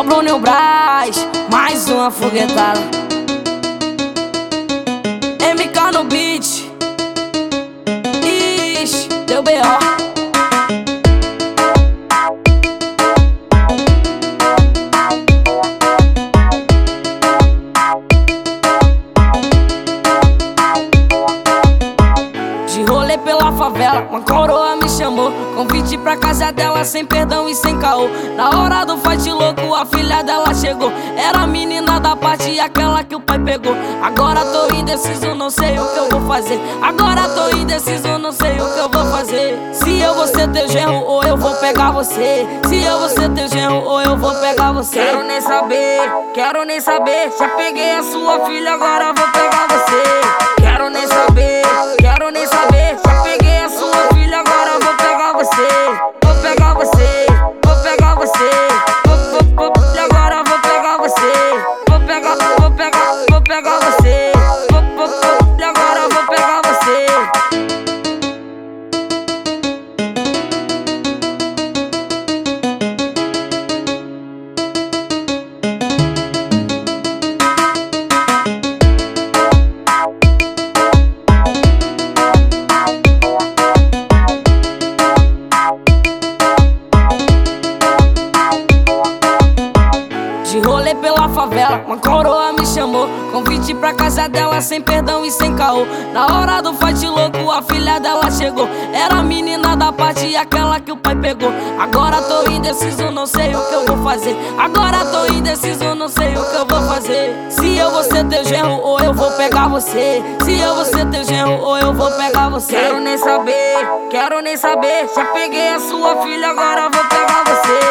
Bruno e o Braz, mais uma foguetada. MK no beat. Ixi, deu B.O. Pela favela, uma coroa me chamou, convite pra casa dela sem perdão e sem caô. Na hora do fight louco, a filha dela chegou. Era a menina da parte e aquela que o pai pegou. Agora tô indeciso, não sei o que eu vou fazer. Agora tô indeciso, não sei o que eu vou fazer. Se eu vou ser teu genro ou eu vou pegar você. Se eu vou ser teu genro ou eu vou pegar você. Quero nem saber, já peguei a sua filha, agora vou pegar você. Quero nem saber, já peguei a sua filha, agora vou pegar você. Vou pegar você, vou pegar você. E agora vou pegar você. Vou pegar você. E agora vou pegar você. De rolê pela favela, uma coroa me chamou, convite pra casa dela sem perdão e sem caô. Na hora do fight louco, a filha dela chegou. Era a menina da parte e aquela que o pai pegou. Agora tô indeciso, não sei o que eu vou fazer. Agora tô indeciso, não sei o que eu vou fazer. Se eu vou ser teu genro ou eu vou pegar você. Se eu vou ser teu genro ou eu vou pegar você. Quero nem saber, já peguei a sua filha, agora vou pegar você.